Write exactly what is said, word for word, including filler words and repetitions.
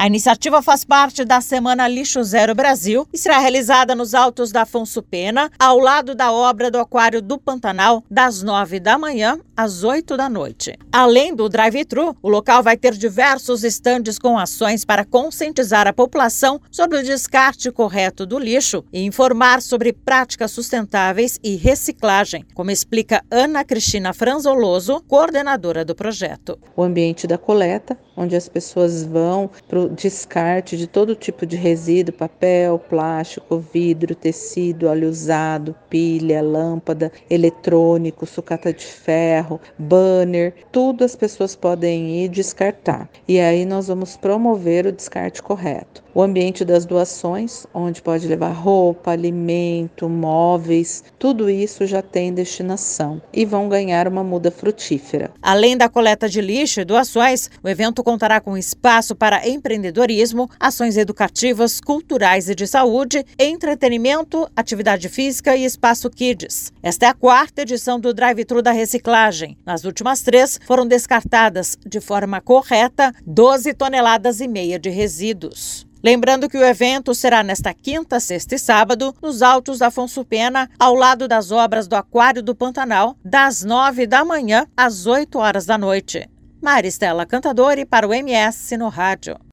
A iniciativa faz parte da Semana Lixo Zero Brasil e será realizada nos Altos da Afonso Pena, ao lado da obra do Aquário do Pantanal, das nove da manhã às oito da noite. Além do drive-thru, o local vai ter diversos estandes com ações para conscientizar a população sobre o descarte correto do lixo e informar sobre práticas sustentáveis e reciclagem, como explica Ana Cristina Franzoloso, coordenadora do projeto. O ambiente da coleta, onde as pessoas vão para o descarte de todo tipo de resíduo, papel, plástico, vidro, tecido, óleo usado, pilha, lâmpada, eletrônico, sucata de ferro, banner, tudo as pessoas podem ir descartar. E aí nós vamos promover o descarte correto. O ambiente das doações, onde pode levar roupa, alimento, móveis, tudo isso já tem destinação e vão ganhar uma muda frutífera. Além da coleta de lixo e doações, o evento contará com espaço para empreendedorismo, ações educativas, culturais e de saúde, entretenimento, atividade física e espaço Kids. Esta é a quarta edição do Drive-Thru da Reciclagem. Nas últimas três, foram descartadas de forma correta doze toneladas e meia de resíduos. Lembrando que o evento será nesta quinta, sexta e sábado, nos Altos da Afonso Pena, ao lado das obras do Aquário do Pantanal, das nove da manhã às oito horas da noite. Maristela Cantadori para o M S no Rádio.